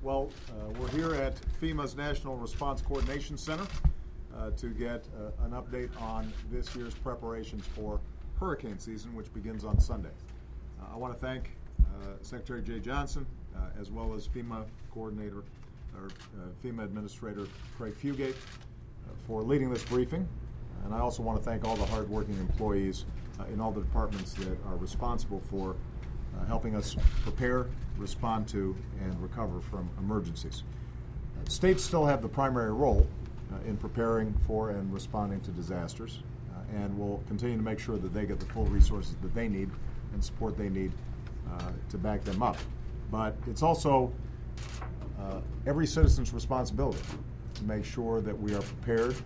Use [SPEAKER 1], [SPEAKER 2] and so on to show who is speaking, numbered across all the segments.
[SPEAKER 1] Well, we're here at FEMA's National Response Coordination Center to get an update on this year's preparations for hurricane season, which begins on Sunday. I want to thank Secretary Jay Johnson, as well as FEMA Coordinator, or FEMA Administrator Craig Fugate, for leading this briefing. And I also want to thank all the hardworking employees in all the departments that are responsible for helping us prepare, respond to, and recover from emergencies. States still have the primary role in preparing for and responding to disasters, and will continue to make sure that they get the full resources that they need and support they need to back them up. But it's also every citizen's responsibility to make sure that we are prepared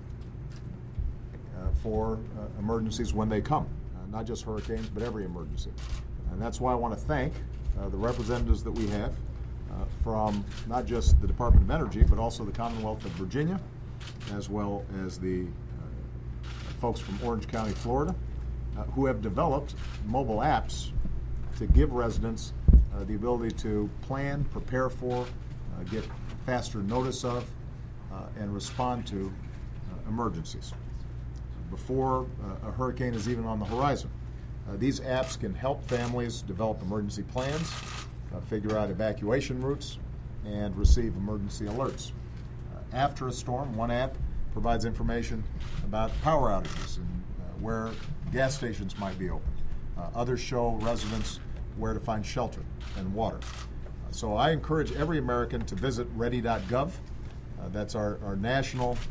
[SPEAKER 1] for emergencies when they come, not just hurricanes, but every emergency. And that's why I want to thank the representatives that we have from not just the Department of Energy, but also the Commonwealth of Virginia, as well as the folks from Orange County, Florida, who have developed mobile apps to give residents the ability to plan, prepare for, get faster notice of, and respond to emergencies before a hurricane is even on the horizon. These apps can help families develop emergency plans, figure out evacuation routes, and receive emergency alerts. After a storm, one app provides information about power outages and where gas stations might be open. Others show residents where to find shelter and water. So I encourage every American to visit ready.gov. That's our national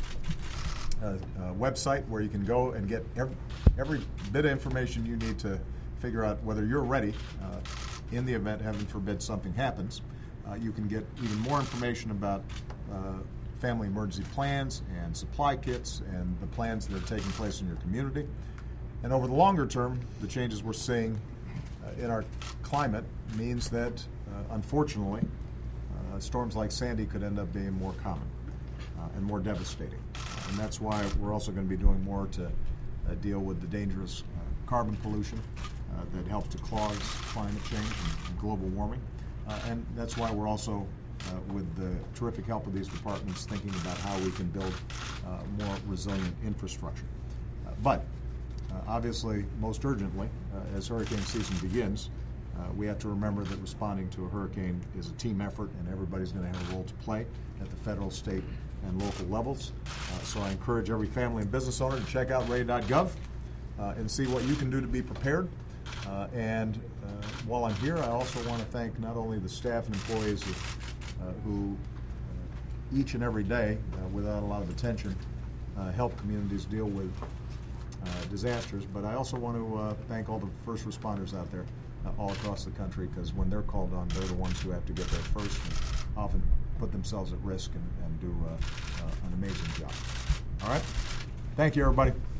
[SPEAKER 1] website where you can go and get every bit of information you need to figure out whether you're ready in the event, heaven forbid, something happens. You can get even more information about family emergency plans and supply kits and the plans that are taking place in your community. And over the longer term, the changes we're seeing in our climate means that, unfortunately, storms like Sandy could end up being more common and more devastating. And that's why we're also going to be doing more to deal with the dangerous carbon pollution that helps to cause climate change and global warming. And that's why we're also, with the terrific help of these departments, thinking about how we can build more resilient infrastructure. But obviously, most urgently, as hurricane season begins, we have to remember that responding to a hurricane is a team effort, and everybody's going to have a role to play at the federal, state, and local levels. So I encourage every family and business owner to check out ready.gov and see what you can do to be prepared. And while I'm here, I also want to thank not only the staff and employees who each and every day, without a lot of attention, help communities deal with disasters, but I also want to thank all the first responders out there all across the country, because when they're called on, they're the ones who have to get there first and often put themselves at risk and do an amazing job. All right? Thank you, everybody.